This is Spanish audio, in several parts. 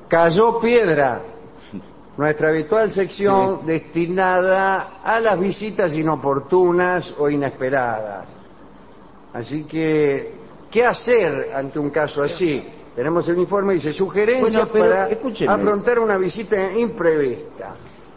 Cayó Piedra, nuestra habitual sección destinada a las visitas inoportunas o inesperadas. Así que, ¿qué hacer ante un caso así? Tenemos el informe y dice sugerencias para afrontar una visita imprevista.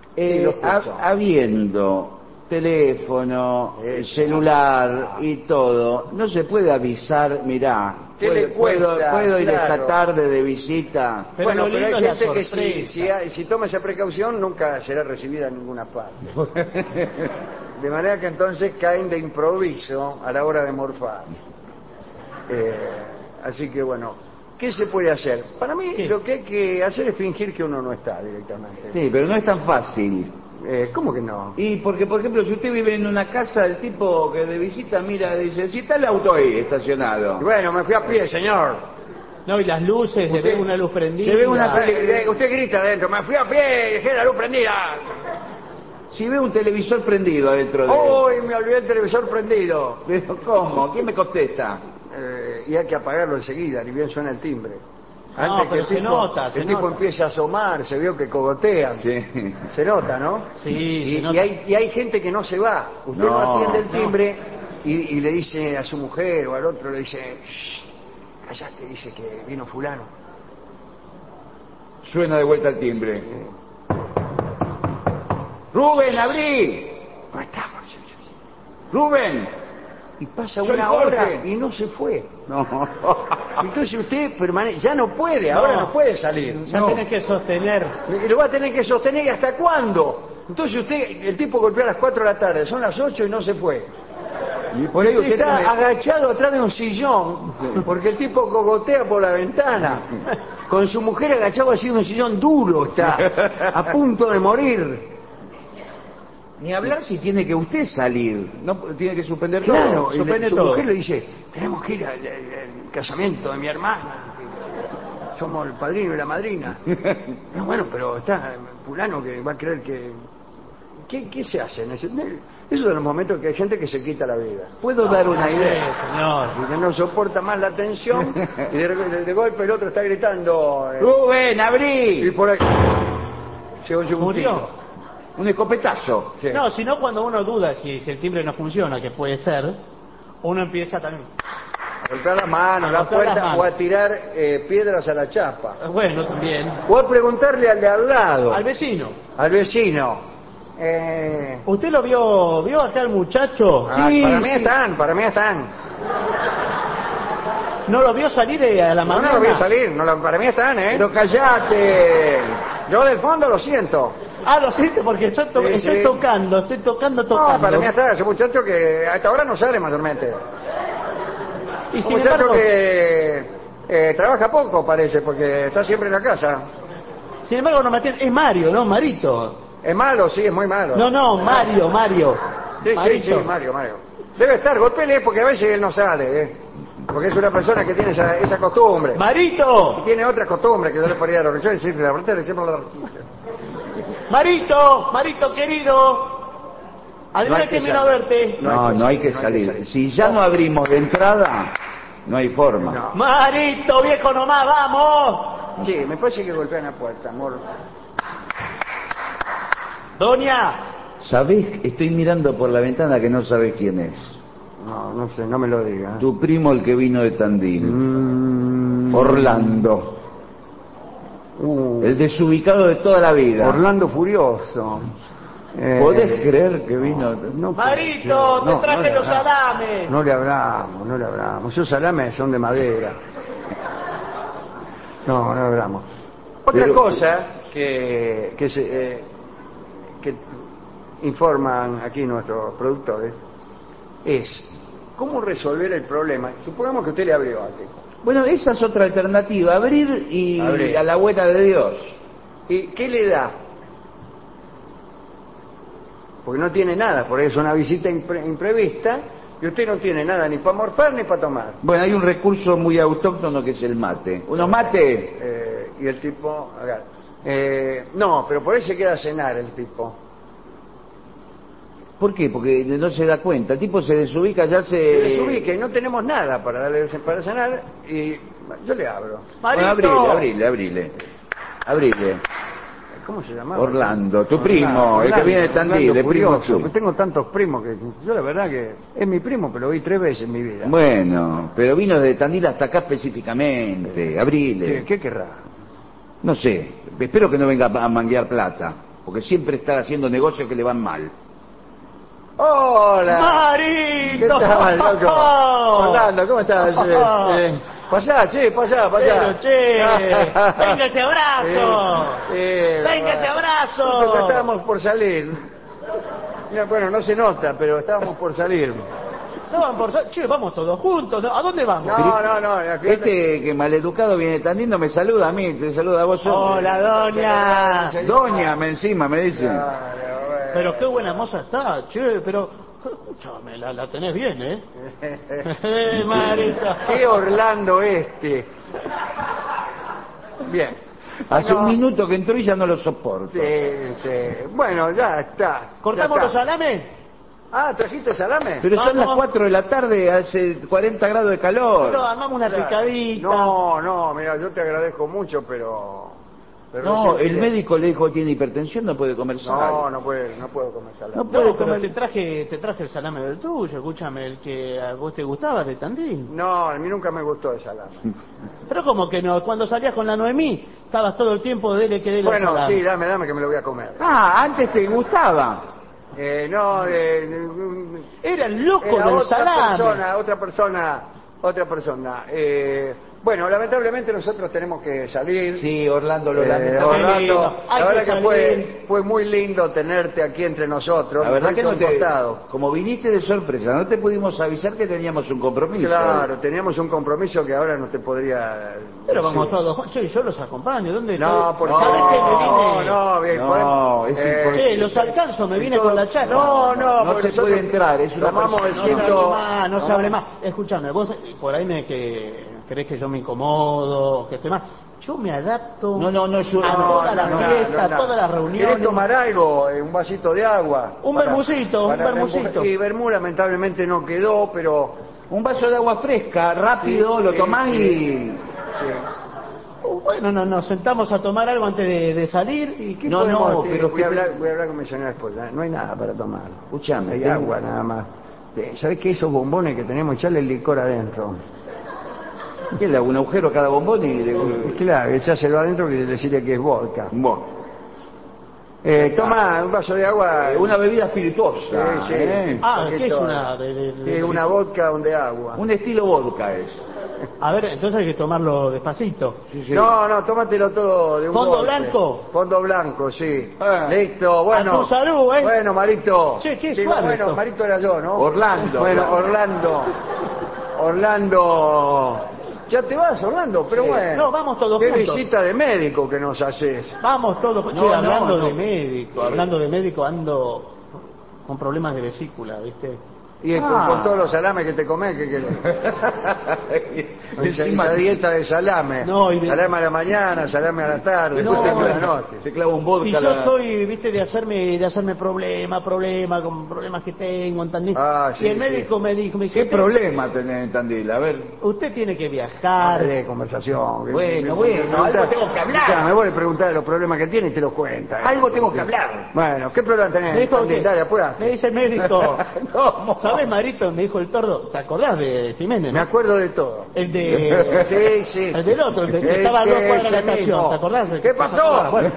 Habiendo teléfono, celular y todo, no se puede avisar, mirá, puedo ir esta tarde de visita. Pero hay gente que si toma esa precaución nunca será recibida en ninguna parte. De manera que entonces caen de improviso a la hora de morfar. Así que bueno, ¿qué se puede hacer? Para mí lo que hay que hacer es fingir que uno no está directamente. Sí, pero no es tan fácil. ¿Cómo que no? Y porque, por ejemplo, si usted vive en una casa, el tipo que de visita mira, dice, si está el auto ahí estacionado. Y bueno, me fui a pie, señor. No, y las luces, se ve una luz prendida. Se ve una usted grita adentro, me fui a pie, dejé la luz prendida. Si ve un televisor prendido adentro de él. ¡Uy, me olvidé el televisor prendido! ¿Pero cómo? ¿Quién me contesta? Y hay que apagarlo enseguida, ni bien suena el timbre. No, pero se nota. El tipo empieza a asomar, se vio que cogotean. Sí. Se nota, ¿no? Sí, se nota. Y hay gente que no se va. Usted no atiende el timbre y le dice a su mujer o al otro, le dice, shh, callate, dice que vino fulano. Suena de vuelta el timbre. ¡Rubén, abrí! No estamos. ¡Rubén! Y pasa una hora y no se fue. No. Entonces usted ya no puede, ahora no puede salir. Ya tenés que sostener. Lo va a tener que sostener, ¿y hasta cuándo? Entonces el tipo golpeó a las 4 de la tarde, son las 8 y no se fue. Y por ahí usted está agachado atrás de un sillón, porque el tipo cogotea por la ventana. Con su mujer agachado así en un sillón duro está, a punto de morir. Ni hablar si tiene que usted salir, no tiene que suspender todo. Suspende su todo. mujer le dice, tenemos que ir al casamiento de mi hermana, somos el padrino y la madrina. No, bueno, pero está fulano que va a creer que... ¿Qué se hace? Esos son los momentos que hay gente que se quita la vida. ¿Puedo dar una idea? Señor. Y que no soporta más la tensión y de golpe el otro está gritando... ¡Rubén, abrí! Y por ahí se oye un ¿Murió? tiro. Un escopetazo. Sí. No, sino cuando uno duda si el timbre no funciona, que puede ser, uno empieza también A golpear las manos, la puerta, o a tirar piedras a la chapa. Bueno, también. O a preguntarle al de al lado. Al vecino. Al vecino. ¿Usted lo vio acá al muchacho? Sí, para mí están. ¿No lo vio salir a la mañana? No lo vio salir, para mí están, Pero callate. Yo del fondo lo siento. Lo siento porque estoy tocando. No, para mí está ese muchacho que a esta hora no sale mayormente. Y Un sin muchacho embargo, que trabaja poco, parece, porque está siempre en la casa. Sin embargo, no me atiende. Es Mario, ¿no? Marito. Es malo, sí, es muy malo. No, Mario. Sí, Mario. Debe estar, golpele, porque a veces él no sale, porque es una persona que tiene esa costumbre. ¡Marito! Y tiene otra costumbre que yo le podría dar. Yo decirle la verdad, le decimos la Marito querido. Además que vino a verte. No hay que salir. Si ya no abrimos de entrada, no hay forma. No. Marito, viejo nomás, vamos. Sí, me parece que golpean la puerta, amor. Doña. ¿Sabés? Estoy mirando por la ventana que no sabés quién es. No sé, no me lo diga. Tu primo, el que vino de Tandil. Orlando. El desubicado de toda la vida. Orlando Furioso. ¿Podés creer que vino? No, Marito, te traje los salames. No le hablamos. Esos salames son de madera. No hablamos. Otra cosa que informan aquí nuestros productores es cómo resolver el problema. Supongamos que usted le abrió al tipo. Bueno, esa es otra alternativa, abrir y a la buena de Dios. ¿Y qué le da? Porque no tiene nada, por eso es una visita imprevista y usted no tiene nada ni para morfar ni para tomar. Bueno, hay un recurso muy autóctono que es el mate. ¿Uno mate? Y el tipo... no, pero por ahí se queda a cenar el tipo. ¿Por qué? Porque no se da cuenta. El tipo se desubica, Se desubica y no tenemos nada para darle para cenar y yo le abro. Marito. Bueno, abrile. Abrile. ¿Cómo se llama? Orlando, tu primo, el que viene de Tandil, el primo curioso, tuyo. tengo tantos primos que yo la verdad que es mi primo, pero lo vi 3 veces en mi vida. Bueno, pero vino de Tandil hasta acá específicamente. Abrile. ¿Qué querrá? No sé, espero que no venga a manguear plata, porque siempre está haciendo negocios que le van mal. ¡Hola! ¡Marito! ¿Qué tal, loco? Orlando, ¿cómo estás? Pasá, che, pasá. Pero, che, venga ese abrazo. Venga ese Nosotros abrazo. estábamos por salir. Mira, bueno, no se nota, pero estábamos por salir. Che, vamos todos juntos. ¿No? ¿A dónde vamos? No. Este que maleducado viene de Tandil no me saluda a mí, te saluda a vos solo. Hola, doña. Doña, encima me dice. Claro, bueno. Pero qué buena moza está, che, pero... Escúchame, la tenés bien, ¿eh? Marito. ¡Qué Orlando este! Bien. Hace un minuto que entró y ya no lo soporto. Sí. Bueno, ya está. ¿Cortamos Ya los está. salames? Ah, ¿trajiste salame? Pero son no. las 4 de la tarde, hace 40 grados de calor. Pero armamos una picadita. No, mira, yo te agradezco mucho, pero No, sí, el médico le dijo que tiene hipertensión, no puede comer sal. No puedo comer salame. No puede No, pero comer. te traje el salame del tuyo, escúchame, el que a vos te gustaba de Tandil. No, a mí nunca me gustó el salame. Pero como que no, cuando salías con la Noemí, estabas todo el tiempo dele que dele el Bueno, salame. sí, dame que me lo voy a comer. Ah, antes te gustaba. No, Era el loco era del otra salame. otra persona. Bueno, lamentablemente nosotros tenemos que salir. Sí, Orlando lo lamenta. Orlando, hay la verdad que que fue muy lindo tenerte aquí entre nosotros. La verdad que no te... costado. Como viniste de sorpresa, no te pudimos avisar que teníamos un compromiso. Claro, teníamos un compromiso que ahora no te podría... Pero vamos decir. todos juntos. Che, yo los acompaño. ¿Dónde No, estoy? por ¿Sabés favor. que me vine? No, bien, No, podemos- es imposible. Che, los alcanzo, me vine con la charla. No, No porque se nosotros puede entrar, es una tomamos el No se hable ciento... más, no se hable más. Escúchame, vos por ahí crees que yo me incomodo, que esté más. Yo me adapto No, yo- a toda la fiesta, a todas las ¿Querés reuniones. tomar algo? Un vasito de agua. Un vermucito, un vermucito. Y vermú lamentablemente no quedó, pero... Un vaso de agua fresca, rápido, Sí, lo sí, tomás sí. y... Bueno, nos sentamos a tomar algo antes de salir. ¿Y qué No, podemos, no, pero voy a que- hablar con mi señora esposa. No hay nada para tomar. Escuchame, Hay tengo- agua nada más. ¿Sabés qué? Esos bombones que tenemos, echarle el licor adentro. ¿Qué le hago? Un agujero a cada bombón y... Claro, echárselo adentro y decirle que es vodka. Bueno, Toma un vaso de agua. una bebida espirituosa. Sí. Ah, Un ¿qué es poquito. una? Sí, una vodka donde agua. Un estilo vodka es. A ver, entonces hay que tomarlo despacito. Sí. No, tómatelo todo de un ¿Fondo golpe. blanco? Fondo blanco, sí. Ah. Listo, bueno. A tu salud, ¿eh? Bueno, Marito. Che, qué Digo, suave bueno, esto. Marito era yo, ¿no? Orlando. Bueno, Orlando. Ya te vas, Orlando, pero Sí. bueno. No, vamos todos Qué juntos. visita de médico que nos haces. Vamos todos. No, Che, no, hablando no. de médico, ando con problemas de vesícula, ¿viste? Y con todos los salames que te comes, que Encima- esa dieta de salame. No, y de- Salame a la mañana, salame a la tarde, No, salame a la no. noche. Se clava un vodka. Y yo soy, viste, de hacerme problema, con problemas que tengo, ¿entendí? Ah, sí, y el sí. médico me dice, ¿Qué problema tenés en Tandil? A ver. usted tiene que viajar. De conversación. Bueno, algo tengo que hablar. Me voy a preguntar los problemas que tiene y te los cuenta. Algo tengo que hablar. Bueno, ¿qué problema tenés? Me dijo Tandil? que- Dale, apurate. me dice el médico, No. ¿sabes, Marito? Me dijo el tordo, ¿te acordás de Jiménez? Me no? acuerdo de todo. El de... Sí. El del otro, el que estaba a 2 cuadras de la ese estación, mismo. ¿te acordás? ¿Qué pasó? Bueno,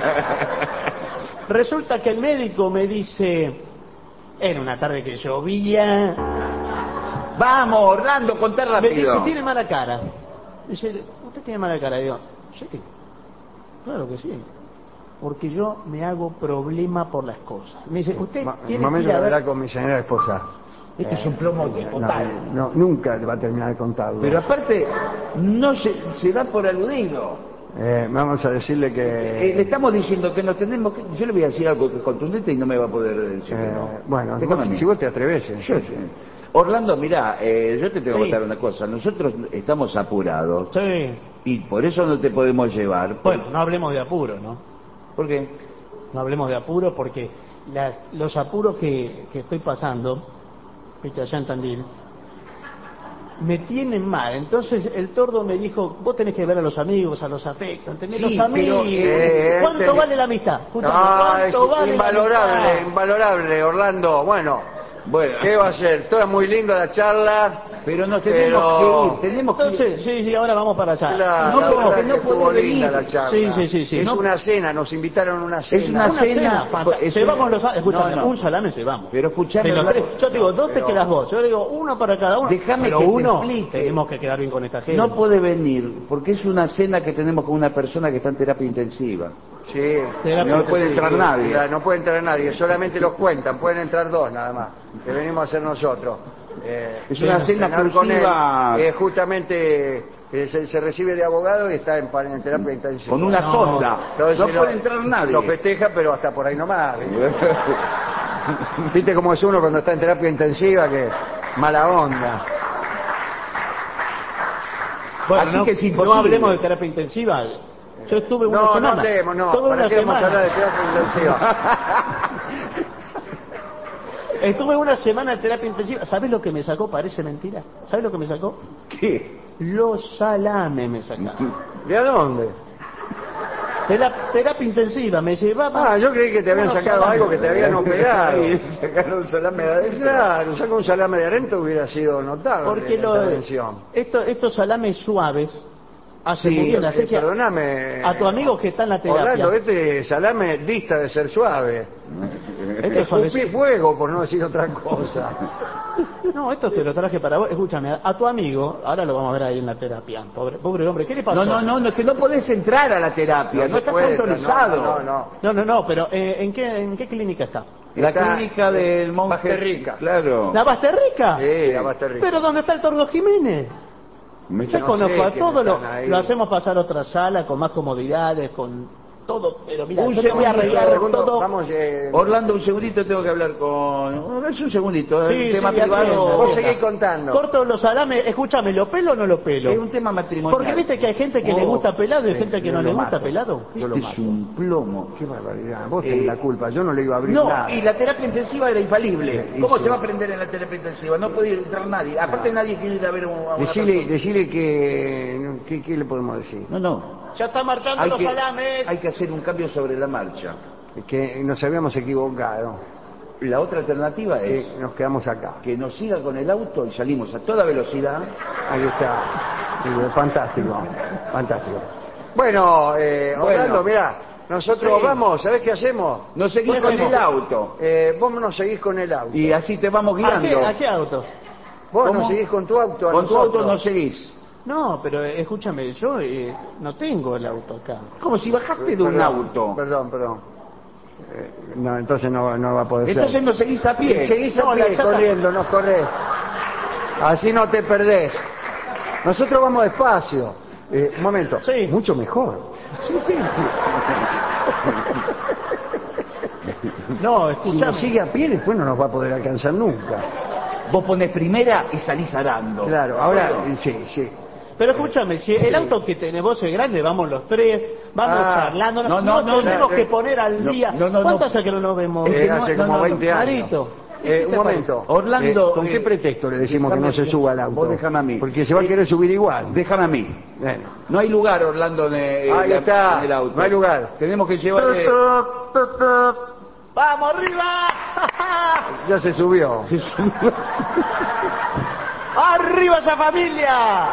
resulta que el médico me dice, era una tarde que llovía, Vamos, Orlando, contá me rápido. dice, tiene mala cara. Dice, ¿usted tiene mala cara? Digo, sí, claro que sí. Porque yo me hago problema por las cosas. Me dice, usted Un tiene que momento ir de a ver... hablar con mi señora esposa. Este es un plomo total. No, nunca va a terminar de contarlo. Pero aparte, no se da por aludido. Vamos a decirle que... Le estamos diciendo que nos tenemos que... Yo le voy a decir algo que es contundente y no me va a poder decir que no. Bueno, Déjame a mí. si vos te atreves. Yo sí. Orlando, mirá, yo te tengo que Sí. contar una cosa. Nosotros estamos apurados Sí. y por eso no te podemos llevar. Bueno, no hablemos de apuro, ¿no? ¿Por qué? No hablemos de apuro porque los apuros que estoy pasando, viste, allá en Tandil, me tienen mal. Entonces el tordo me dijo, vos tenés que ver a los amigos, a los afectos, ¿entendés? Sí, Los amigos. ¿Cuánto vale la amistad? Escuchame, ¿cuánto vale invalorable, la amistad? invalorable, Orlando. Bueno, ¿qué va a ser? Toda muy linda la charla. Pero nos tenemos que ir, Entonces, sí, ahora vamos para allá. Claro, no podés venir. La charla. Sí. Es una cena, nos invitaron a una cena. Es una cena. Llevamos los... Escúchame, un salame llevamos. Pero escuchame. Yo te digo, ¿dónde quedas vos? Yo digo, uno para cada uno. Déjame pero que uno, te explique. tenemos que quedar bien con esta gente. No puede venir, porque es una cena que tenemos con una persona que está en terapia intensiva. Sí. No puede entrar nadie. No puede entrar nadie, solamente los cuentan, pueden entrar 2 nada más, que venimos a hacer nosotros. Es una cena exclusiva. Justamente se recibe de abogado y está en terapia intensiva. Con una sonda. Entonces, no puede entrar nadie. Lo festeja, pero hasta por ahí nomás. ¿Viste cómo es uno cuando está en terapia intensiva? Que mala onda. Bueno, Así que es imposible. no hablemos de terapia intensiva. Yo estuve una semana. No hablemos, no. Estuve ¿Para una qué vamos a semana. hablar de terapia intensiva? Estuve una semana en terapia intensiva. ¿Sabés lo que me sacó? Parece mentira. ¿Sabés lo que me sacó? ¿Qué? Los salames me sacaron. ¿De a dónde? De la terapia intensiva me llevaba. Yo creí que te habían sacado algo que te habían operado. Sacaron salame de adentro. Claro, sacar un salame de adentro hubiera sido notable. Porque estos salames suaves hacen muy bien. Así que perdóname. a tu amigo que está en la terapia. Orlando, este salame dista de ser suave. Este escupí fuego, por no decir otra cosa. No, esto te lo traje para vos. Escúchame, a tu amigo, ahora lo vamos a ver ahí en la terapia. Pobre hombre, ¿qué le pasó? No, es que no podés entrar a la terapia, no estás autorizado. No, pero ¿en qué clínica está? La clínica del monje. Basterrica. Claro. ¿La Basterrica? Sí, la Basterrica. ¿Pero dónde está el Tordo Jiménez? Yo conozco a todos, lo hacemos pasar a otra sala con más comodidades, con todo, pero mira, yo te voy a arreglar todo. Vamos, Orlando, un segundito, tengo que hablar con... Es un segundito, sí, un tema sí, privado. Vos seguís contando. Corto los salames, escúchame, ¿lo pelo o no lo pelo? Es un tema matrimonial. Porque viste que hay gente que le gusta pelado y hay gente que no le gusta pelado. Este es un plomo. Qué barbaridad, vos tenés la culpa, yo no le iba a abrir nada. No, y la terapia intensiva era infalible. ¿Cómo se va a aprender en la terapia intensiva? No puede entrar nadie. Aparte nadie quiere ir a ver a una Decile que... ¿Qué le podemos decir? No. Ya está marchando los salames. Hay que hacer un cambio sobre la marcha. Que nos habíamos equivocado. La otra alternativa es nos quedamos acá. Que nos siga con el auto y salimos a toda velocidad. Ahí está. Fantástico. Bueno, Orlando, mirá, nosotros vamos, ¿sabés qué hacemos? Nos seguimos con el auto. Vos nos seguís con el auto. Y así te vamos guiando. ¿A qué auto? Vos nos seguís con tu auto. Con tu auto nos seguís. No, pero escúchame, yo no tengo el auto acá. Como si bajaste de un auto. Perdón. No, entonces no va a poder ser. Entonces no seguís a pie. Seguís a pie, corriendo, no corres. Así no te perdés. Nosotros vamos despacio. Un momento. Sí. Mucho mejor. Sí. No, escúchame. Si nos sigue a pie, después no nos va a poder alcanzar nunca. Vos ponés primera y salís arando. Claro, ahora sí. Pero escúchame, si el auto que tenés vos es grande, vamos los tres, vamos charlando, no tenemos que poner al día. ¿Cuánto hace que no nos vemos? Hace como 20 años. Marito, un momento. Orlando, ¿con qué pretexto le decimos que no se suba al auto? Vos déjame a mí. Porque se va a querer subir igual. Déjame a mí. Bueno. No hay lugar, Orlando, en el auto. No hay lugar. Tenemos que llevarle... ¡Vamos arriba! Ya se subió. ¡Arriba esa familia!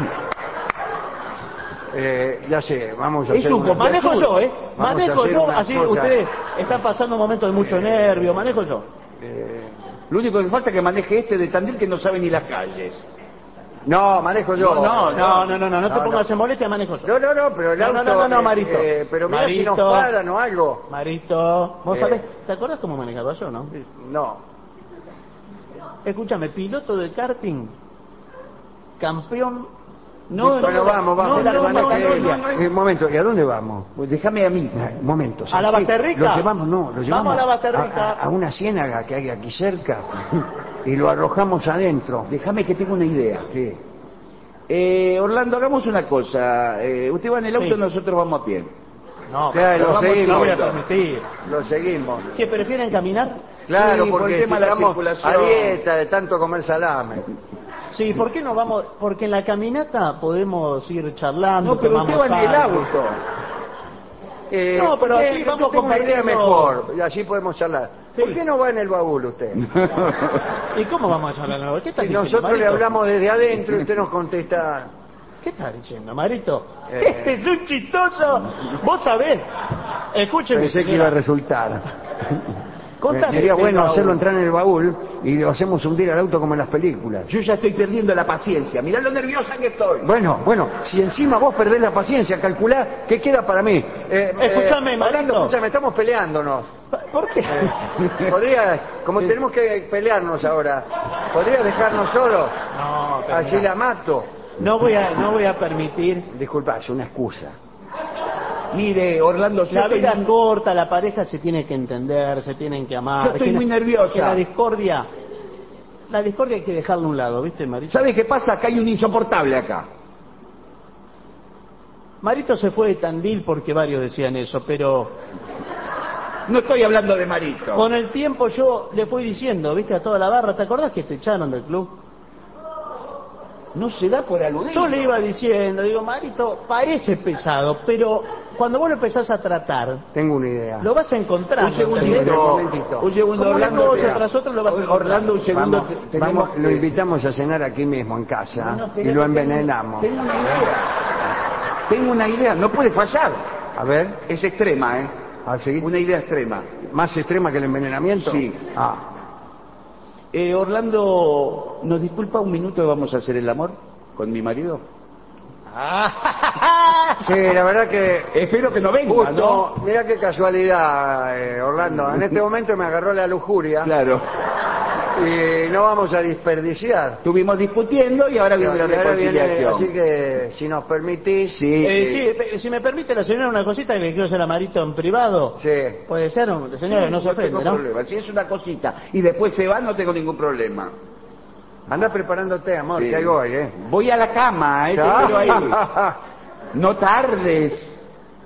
Ya sé, vamos a hacer manejo yo, manejo yo, así cosa. ustedes están pasando momentos de mucho nervio, manejo yo. Lo único que falta es que maneje este de Tandil que no sabe ni las calles. No, manejo yo. No te pongas en molestia, manejo yo. No, pero el auto... No, Marito. Pero mira si nos paran o algo. Marito, ¿vos sabés? ¿Te acordás cómo manejaba yo, no? No. Escúchame, piloto de karting, campeón... Vamos. Un momento, ¿y a dónde vamos? Pues déjame a mí. Un momento. ¿A la Basterrica? Lo llevamos Vamos a la Basterrica. A una ciénaga que hay aquí cerca y lo arrojamos adentro. Déjame que tenga una idea. Sí. Orlando, hagamos una cosa. Usted va en el auto y nosotros vamos a pie. No, claro, lo seguimos. No voy a permitir. Lo seguimos. ¿Qué prefieren caminar? Claro, sí, porque por el tema de la estamos circulación. a dieta de tanto comer salame. Sí, ¿por qué no vamos? Porque en la caminata podemos ir charlando. No, pero usted va en el algo. auto. No, pero así vamos tengo una idea compartiendo. mejor, y así podemos charlar. Sí. ¿Por qué no va en el baúl usted? ¿Y cómo vamos a charlar? ¿Qué está Si diciendo, nosotros le Marito? hablamos desde adentro y usted nos contesta... ¿Qué está diciendo, Marito? Este es un chistoso. Vos sabés. Escúcheme, Pensé que iba a resultar. Contame, Sería bueno baúl. hacerlo entrar en el baúl y lo hacemos hundir al auto como en las películas. Yo ya estoy perdiendo la paciencia. Mirá lo nerviosa que estoy. Bueno, si encima vos perdés la paciencia, calculá qué queda para mí. Escúchame, Marito. Orlando, escúchame, estamos peleándonos. ¿Por qué? Podría, como tenemos que pelearnos ahora, ¿podría dejarnos solos? No, pero Así mira, la mato. no voy a permitir. Disculpa, es una excusa. Mire, Orlando, yo La estoy vida es corta, la pareja se tiene que entender, se tienen que amar. Yo estoy Que muy nerviosa. que la discordia hay que dejarla a un lado, ¿viste, Marito? ¿Sabe qué pasa? Acá hay un insoportable acá. Marito se fue de Tandil porque varios decían eso, pero No estoy hablando de Marito. con el tiempo yo le fui diciendo, ¿viste? A toda la barra, ¿te acordás que te echaron del club? No se da por aludido. Yo le iba diciendo, digo, Marito, parece pesado, pero cuando vos lo empezás a tratar, Tengo una idea. lo vas a encontrar. Un segundito. Un segundo, Como una Orlando. cosa tras otra lo vas a encontrar. Orlando, un segundo. Vamos, Tenemos lo invitamos a cenar aquí mismo en casa No, no, y espera lo que envenenamos. Tengo una idea. Tengo una idea. No puede fallar. A ver, Es extrema, ¿eh? ¿a seguir? Una idea extrema. ¿Más extrema que el envenenamiento? Sí. Ah, Orlando, ¿nos disculpa un minuto que vamos a hacer el amor con mi marido? sí, la verdad que... Espero que no venga, Justo, ¿no? mira qué casualidad, Orlando. En este momento me agarró la lujuria Claro. y no vamos a desperdiciar. Estuvimos discutiendo y ahora viene la Y ahora viene- reconciliación. así que, si nos permitís... Sí. Si me permite la señora una cosita que le quiero hacer a Marito en privado. Sí. Puede ser, señora, no se ofende, tengo ¿no? problema. Si es una cosita y después se va, no tengo ningún problema. Anda preparándote, amor, Sí. que ahí voy, ¿eh? Voy a la cama, te espero ahí. No tardes.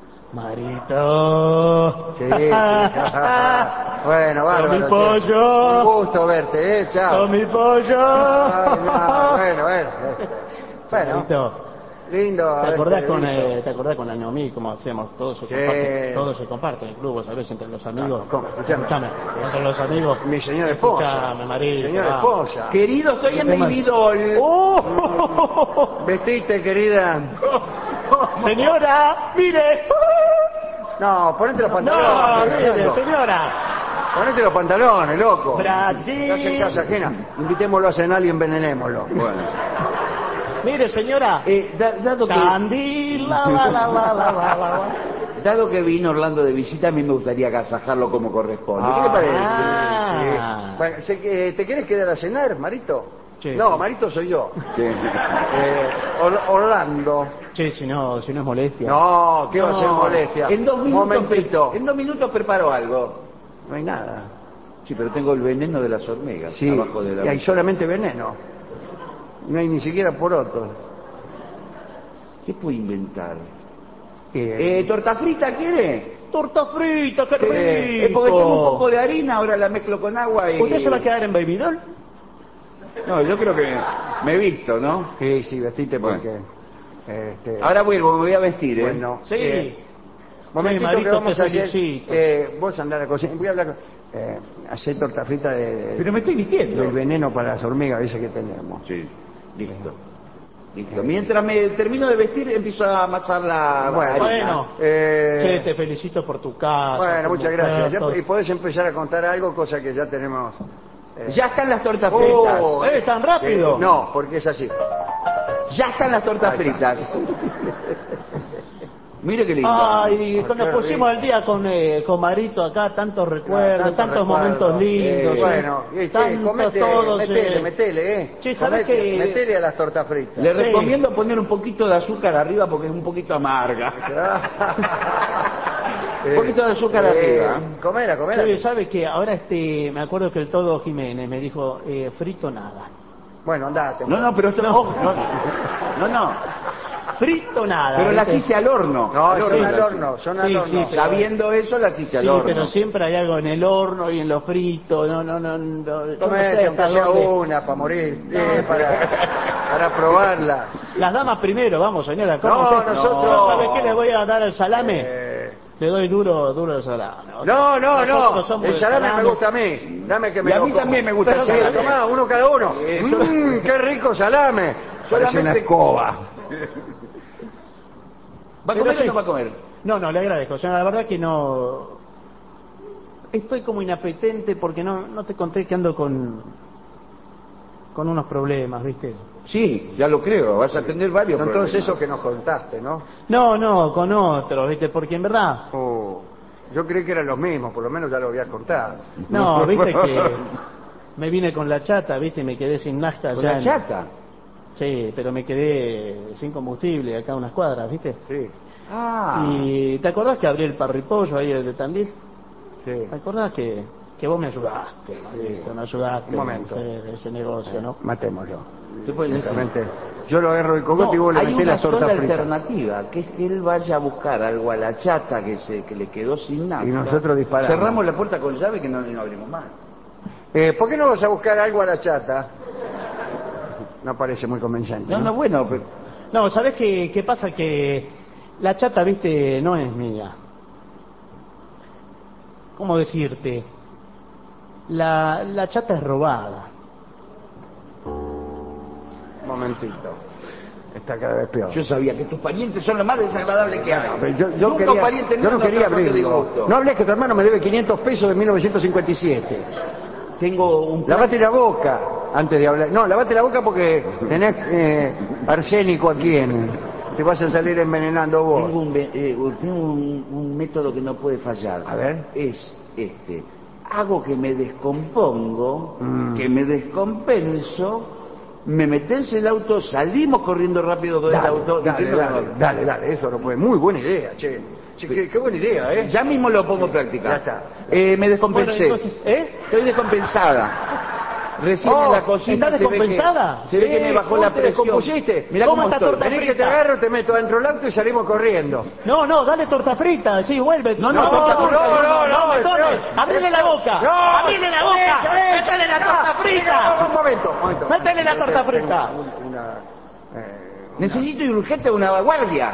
Marito. Sí, sí. Bueno, bárbaro. Con mi sí. pollo. Un gusto verte, chao. Con mi pollo. Ay, no, bueno. Bueno, Marito, lindo. ¿te haberte acordás visto. ¿te acordás con la Naomi cómo hacemos? Todo se Sí. comparte, todo se comparte en el club, ¿sabes? Entre los amigos. ¿Cómo? Escuchame. Entre los amigos. Mi señora esposa. Escuchame, Marito. Señora esposa. Querido, estoy en tema? mi bidol. ¡Oh! Vestiste, querida. Señora, mire. No, ponete los No, pantalones. mire, Fernando. señora. Ponete los pantalones, loco. Brasil. Estás en casa ajena. Invitémoslo a cenar y envenenémoslo. Bueno. Mire, señora. Dado que... Candil, la. Dado que vino Orlando de visita, a mí me gustaría agasajarlo como corresponde. ¿Qué le parece? Ah. Bueno, ¿te quieres quedar a cenar, Marito? Sí. No, Marito soy yo. Sí. Orlando. Che, si no es molestia. No, ¿qué va a ser No, molestia? En 2 minutos, Momentito. en 2 minutos preparo algo. No hay nada. Sí, pero tengo el veneno de las hormigas Sí, abajo de la... y hay solamente veneno. No hay ni siquiera porotos. ¿Qué puedo inventar? Eh, ¿Torta frita quiere? Torta frita, qué rico. Porque tengo un poco de harina, ahora la mezclo con agua y... ¿Usted se va a quedar en Baby Doll? No, yo creo que me he visto, ¿no? sí, vestite porque... Ahora vuelvo, me voy a vestir, ¿eh? Bueno, Sí. momentito Marito, que vamos te a hacer... felicito. vos andar a cocinar. Voy a hablar con... hacer torta frita Pero me estoy vistiendo. del veneno para las hormigas, ese que tenemos. Sí, listo. Listo. Mientras me termino de vestir, empiezo a amasar la Bueno, harina. Bueno. Che, te felicito por tu casa. Bueno, tu muchas mujer, gracias. todo. Y podés empezar a contar algo, cosa que ya tenemos... Ya están las tortas Oh, fritas. ¿Tan rápido? no, porque es así. Ya están las tortas Ahí está. fritas. Mire qué lindo. Ay, nos Qué pusimos rico. al día con Marito acá, tantos recuerdos, tantos momentos lindos. Bueno, che, tantos comete, todos, metele, Che, ¿sabés Comete, que- metele a las tortas fritas. Le Sí. recomiendo poner un poquito de azúcar arriba porque es un poquito amarga. Un poquito de azúcar arriba. Comela. Sí, ¿sabe qué? Ahora me acuerdo que el Todo Jiménez me dijo, frito nada. Bueno, andate. No, pero esto no. No. frito nada. Pero las ¿viste? hice al horno. No, al son horno, al horno, son al Sí, horno. sí, pero- Sabiendo eso, las hice al Sí, horno. pero siempre hay algo en el horno y en lo frito. Yo no sé Tomete, aunque hasta sea dónde. una para morir, para probarla. Las damas primero, vamos, señora. ¿Cómo No, usted? nosotros- ¿Sabe qué le voy a dar al salame? Le doy duro el salame. No, Nosotros somos el de salame me gusta a mí. Dame que me Y a lo mí como. también me gusta Pero el salame. tomá, uno cada uno. Qué rico salame. Parece una escoba. ¿Va a Pero comer sí. o no va a comer? No, le agradezco. Señora, la verdad que no... Estoy como inapetente porque no te conté que ando con unos problemas, ¿viste? Sí, ya lo creo. Vas a tener varios Son todos problemas. esos que nos contaste, ¿no? No, con otros, ¿viste? Porque en verdad... Yo creí que eran los mismos, por lo menos ya lo había contado. No, viste que me vine con la chata, viste, y me quedé sin nafta. ¿Con ya la en- chata? Sí, pero me quedé sin combustible acá a unas cuadras, viste. Sí, Ah. Y ¿te acordás que abrí el parripollo ahí de Tandil? sí. ¿Te acordás que vos me ayudaste, Marito, me ayudaste Un momento. en hacer ese negocio, ¿no? Matémoslo. ¿Te puedes decir? Directamente. Yo lo agarro el cogote y vos le hay metés una la torta sola frita. alternativa, que es que él vaya a buscar algo a la chata que le quedó sin nada. Y nosotros disparamos. Cerramos la puerta con llave que no abrimos más. ¿Por qué no vas a buscar algo a la chata? No parece muy convincente. No, bueno, pero... No, ¿sabés qué pasa? Que la chata, viste, no es mía. ¿Cómo decirte? La chata es robada. Un momentito. Está cada vez peor. Yo sabía que tus parientes son lo más desagradable que hay. Pero yo Nunca quería, un pariente yo mío no quería trató de abrirlo. disgusto. No hables que tu hermano me debe 500 pesos de 1957. Tengo un plan. Lavate la boca antes de hablar. No, lavate la boca porque tenés arsénico aquí te vas a salir envenenando vos. Tengo un método que no puede fallar. A ver. Es este. Hago que me descompongo, Mm. que me descompenso, me metés en el auto, salimos corriendo rápido con el auto. Dale, eso no puede. Muy buena idea, che. Qué buena idea, ¿eh? Ya mismo lo pongo en práctica. Ya está. Me descompensé. Bueno, entonces, Estoy descompensada. Recién en la cocina. ¿estás descompensada? Se ve que me bajó ¿Vos la te presión. descompusiste? Mirá ¿Cómo cómo está estoy. torta Tenés que te frita? agarro, te meto dentro del auto y salimos corriendo. No, dale torta frita, sí, vuelve. No, me tomes. espera. Abrile la boca. No, Abrile la boca. Métele la torta frita. Un momento. Métele la torta frita. Necesito y urgente una vanguardia.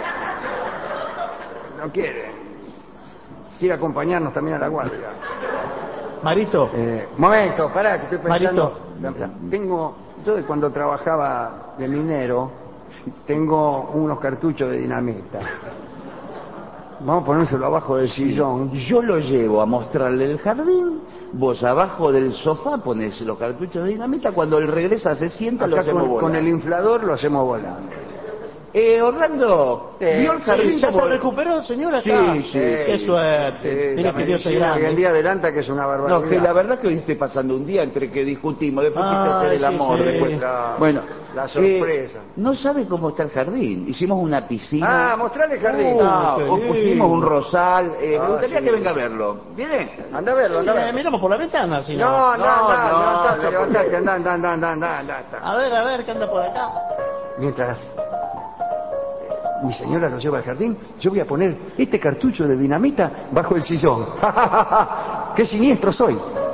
No quiere. Quiere acompañarnos también a la guardia. Marito, Momento, pará, que estoy pensando. Marito. Yo de cuando trabajaba de minero, tengo unos cartuchos de dinamita. Vamos a ponérselo abajo del sillón. Yo lo llevo a mostrarle el jardín. Vos abajo del sofá ponés los cartuchos de dinamita. Cuando él regresa, se sienta, lo Acá hacemos volar. con el inflador lo hacemos volar. Orlando, ¿vio el jardín? ¿ya se como- recuperó, señora? Sí, acá? sí. Qué suerte. Sí, Mire la que Dios es medicina hoy en grande. día adelanta que es una barbaridad. No, que la verdad que hoy estoy pasando un día entre que discutimos, después quise hacer el sí, amor, sí. después... La- Bueno, la sorpresa. no sabe cómo está el jardín. Hicimos una piscina. Mostrale el jardín. qué Pusimos lindo. un rosal. Me gustaría sí. que venga a verlo. ¿Viene? Anda a verlo, anda a verlo. Miramos por la ventana, si no. No, no, levantate, anda. A ver, ¿qué anda por acá? Mientras mi señora lo lleva al jardín, yo voy a poner este cartucho de dinamita bajo el sillón. ¡Qué siniestro soy!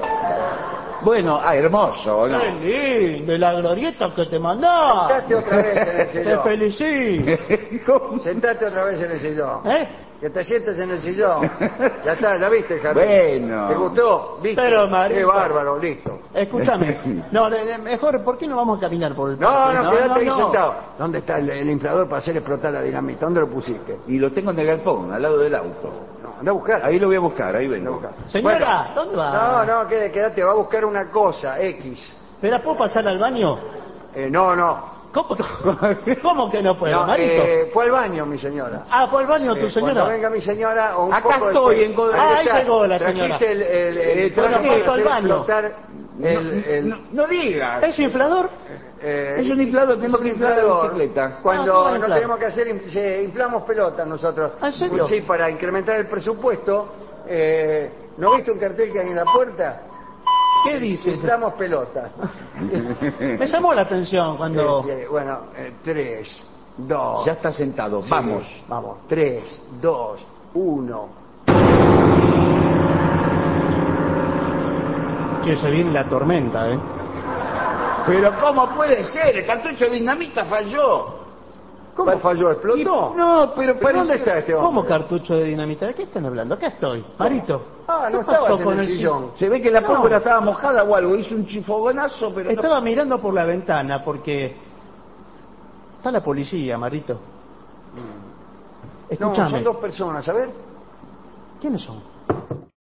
Bueno, hermoso, ¿no? Qué lindo, la glorieta que te mandó. Sentate otra vez en el Te sillón. felicito. Sentate otra vez en el sillón. ¿Eh? Que te sientes en el sillón. Ya está, ya viste el jardín. Bueno. ¿Te gustó? ¿Viste? Pero, Marito. Qué bárbaro, listo. Escúchame. No, mejor, ¿por qué no vamos a caminar por el No, parque? quédate ahí sentado. ¿Dónde está el inflador para hacer explotar la dinamita? ¿Dónde lo pusiste? Y lo tengo en el galpón, al lado del auto. No, anda a buscar. Ahí lo voy a buscar, ahí vengo. Señora, ¿dónde va? No, quédate, va a buscar una cosa, X. ¿Pero puedo pasar al baño? No. ¿Cómo que no puedo, No, Marito? Fue al baño, mi señora. ¿Fue al baño tu Cuando señora? venga mi señora o un Acá poco estoy, después, ahí está. llegó la señora. Trajiste el Bueno, traje paso al para baño. explotar No digas. ¿Es inflador? Es un inflador, tenemos que inflar la bicicleta. Cuando ¿qué va a no inflar? tenemos que hacer, inflamos pelotas nosotros. ¿Ah, en serio? Sí, para incrementar el presupuesto. ¿No viste un cartel que hay en la puerta? ¿Qué dices? Inflamos pelotas. Me llamó la atención cuando... Bueno, 3. 2. Ya está sentado. Sí, Vamos. Vamos. 3, 2, 1. Che, se viene la tormenta, ¿eh? Pero ¿cómo puede ser? El cartucho de dinamita falló. ¿Cómo falló? ¿Explotó? No, pero ¿Dónde está este hombre? ¿Cómo cartucho de dinamita? ¿De qué están hablando? Acá estoy, Marito. Ah, no ¿Qué pasó estabas en con el sillón. Se ve que la No. pólvora estaba mojada o algo. Hizo un chifogonazo, pero Estaba mirando por la ventana porque está la policía, Marito. No, Escúchame. son 2 personas, a ver. ¿Quiénes son?